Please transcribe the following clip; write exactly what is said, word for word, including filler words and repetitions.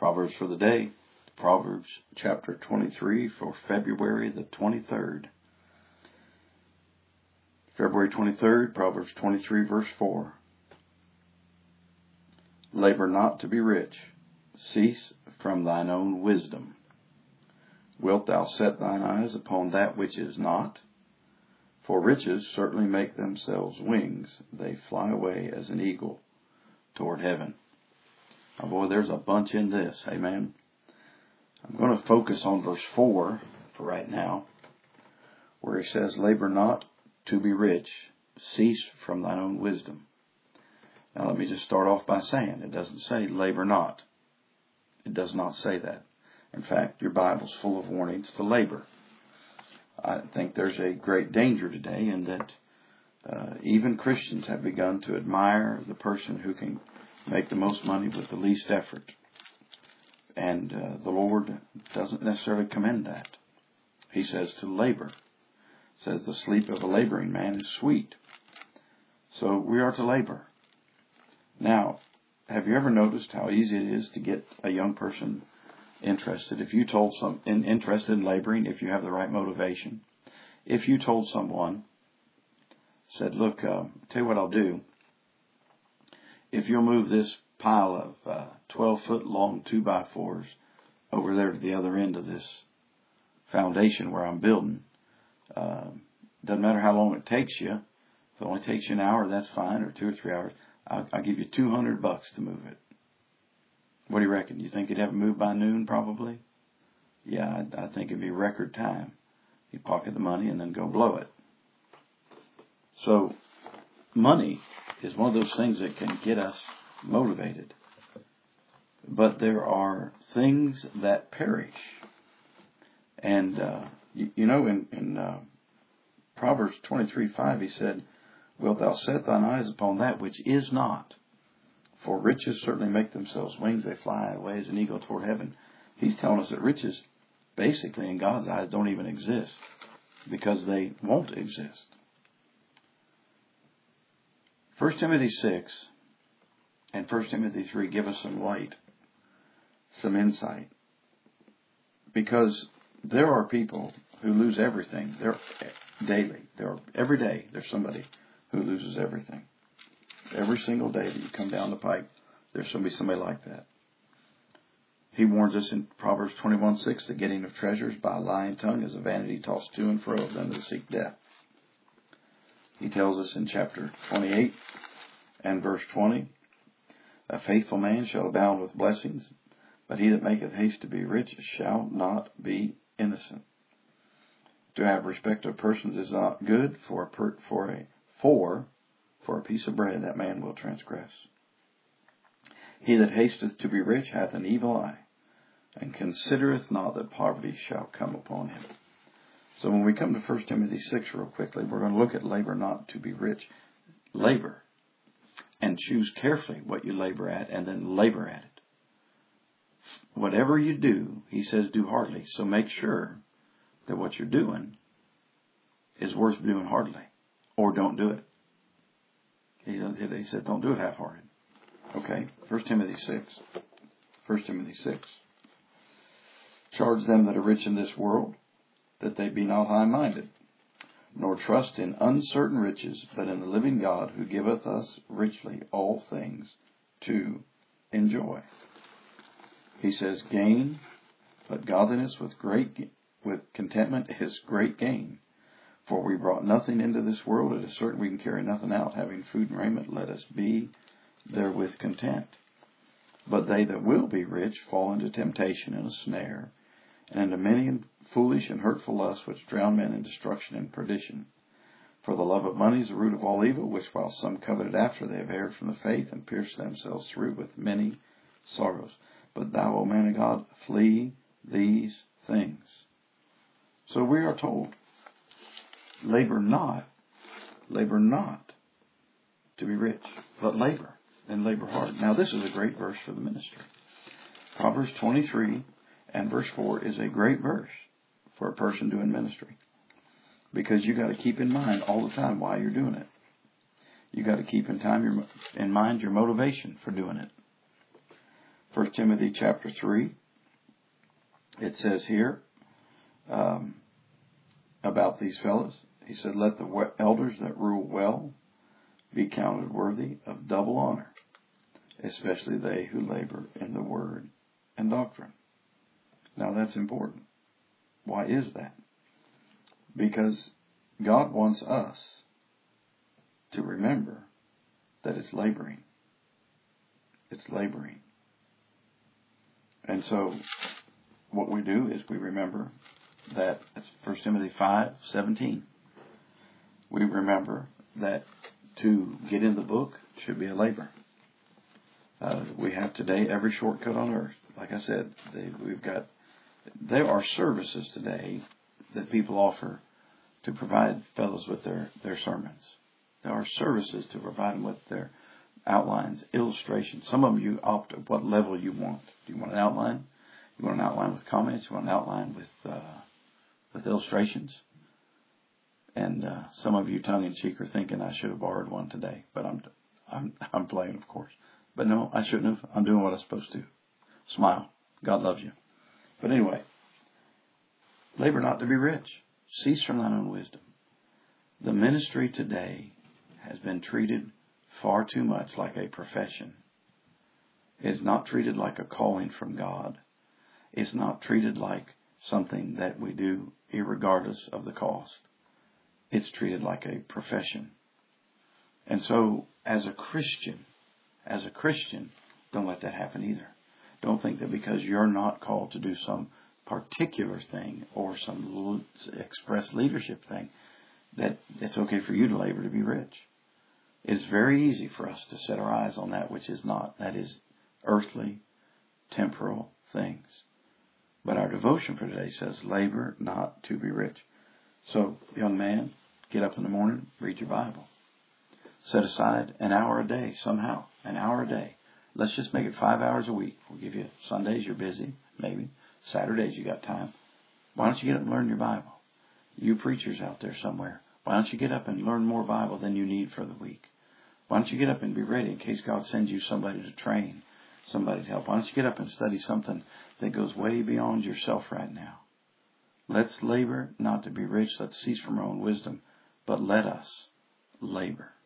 Proverbs for the day, Proverbs chapter twenty-three for February the twenty-third. February twenty-third, Proverbs twenty-three verse four. Labor not to be rich, cease from thine own wisdom. Wilt thou set thine eyes upon that which is not? For riches certainly make themselves wings, they fly away as an eagle toward heaven. Oh boy, there's a bunch in this. Amen. I'm going to focus on verse four for right now, where he says, labor not to be rich, cease from thine own wisdom. Now let me just start off by saying, it doesn't say labor not. It does not say that. In fact, your Bible's full of warnings to labor. I think there's a great danger today in that uh, even Christians have begun to admire the person who can make the most money with the least effort. And uh, the Lord doesn't necessarily commend that. He says to labor. Says the sleep of a laboring man is sweet. So we are to labor. Now, have you ever noticed how easy it is to get a young person interested? If you told some in, interested in laboring, if you have the right motivation, if you told someone, said, look, uh, tell you what I'll do. If you'll move this pile of uh, twelve foot long two by fours over there to the other end of this foundation where I'm building, uh, doesn't matter how long it takes you. If it only takes you an hour, that's fine, or two or three hours. I'll, I'll give you two hundred bucks to move it. What do you reckon? You think you'd have it moved by noon, probably? Yeah, I, I think it'd be record time. You'd pocket the money and then go blow it. So, money is one of those things that can get us motivated. But there are things that perish. And, uh, you, you know, in, in uh, Proverbs twenty-three five, he said, wilt thou set thine eyes upon that which is not? For riches certainly make themselves wings, they fly away as an eagle toward heaven. He's telling us that riches, basically in God's eyes, don't even exist because they won't exist. First Timothy six and First Timothy three give us some light, some insight. Because there are people who lose everything. They're daily. There are, every day there's somebody who loses everything. Every single day that you come down the pike, there's going to be somebody like that. He warns us in Proverbs twenty-one six, the getting of treasures by a lying tongue is a vanity tossed to and fro of them that seek death. He tells us in chapter twenty-eight and verse twenty, a faithful man shall abound with blessings, but he that maketh haste to be rich shall not be innocent. To have respect of persons is not good, for a, per, for a for for a piece of bread that man will transgress. He that hasteth to be rich hath an evil eye, and considereth not that poverty shall come upon him. So when we come to First Timothy six real quickly, we're going to look at labor not to be rich. Labor. And choose carefully what you labor at, and then labor at it. Whatever you do, he says, do heartily. So make sure that what you're doing is worth doing heartily, or don't do it. He said, don't do it half-hearted. Okay, First Timothy six. First Timothy six. Charge them that are rich in this world, that they be not high-minded, nor trust in uncertain riches, but in the living God, who giveth us richly all things to enjoy. He says, gain, but godliness with great with contentment is great gain. For we brought nothing into this world, it is certain we can carry nothing out. Having food and raiment, let us be therewith content. But they that will be rich fall into temptation and a snare, and into many and foolish and hurtful lusts, which drown men in destruction and perdition. For the love of money is the root of all evil, which while some coveted after, they have erred from the faith, and pierced themselves through with many sorrows. But thou, O man of God, flee these things. So we are told, labor not, labor not to be rich, but labor, and labor hard. Now this is a great verse for the ministry. Proverbs twenty-three and verse four is a great verse for a person doing ministry. Because you got to keep in mind all the time why you're doing it. You got to keep in time your in mind your motivation for doing it. First Timothy chapter three, it says here um, about these fellows. He said, let the elders that rule well be counted worthy of double honor, especially they who labor in the word and doctrine. Now that's important. Why is that? Because God wants us to remember that it's laboring. It's laboring. And so what we do is we remember that, that's First Timothy five seventeen. We remember that to get in the book should be a labor. Uh, we have today every shortcut on earth. Like I said, they, we've got, there are services today that people offer to provide fellows with their, their sermons. There are services to provide them with their outlines, illustrations. Some of them you opt at what level you want. Do you want an outline? You want an outline with comments? You want an outline with uh, with illustrations? And uh, some of you, tongue in cheek, are thinking I should have borrowed one today, but I'm I'm I'm playing, of course. But no, I shouldn't have. I'm doing what I'm supposed to. Smile. God loves you. But anyway, labor not to be rich. Cease from thine own wisdom. The ministry today has been treated far too much like a profession. It is not treated like a calling from God. It's not treated like something that we do irregardless of the cost. It's treated like a profession. And so, as a Christian, as a Christian, don't let that happen either. Don't think that because you're not called to do some particular thing or some express leadership thing, that it's okay for you to labor to be rich. It's very easy for us to set our eyes on that which is not. That is earthly, temporal things. But our devotion for today says, labor not to be rich. So, young man, get up in the morning, read your Bible. Set aside an hour a day somehow, an hour a day. Let's just make it five hours a week. We'll give you Sundays, you're busy, maybe. Saturdays, you got time. Why don't you get up and learn your Bible? You preachers out there somewhere, why don't you get up and learn more Bible than you need for the week? Why don't you get up and be ready in case God sends you somebody to train, somebody to help? Why don't you get up and study something that goes way beyond yourself right now? Let's labor not to be rich. Let's cease from our own wisdom, but let us labor.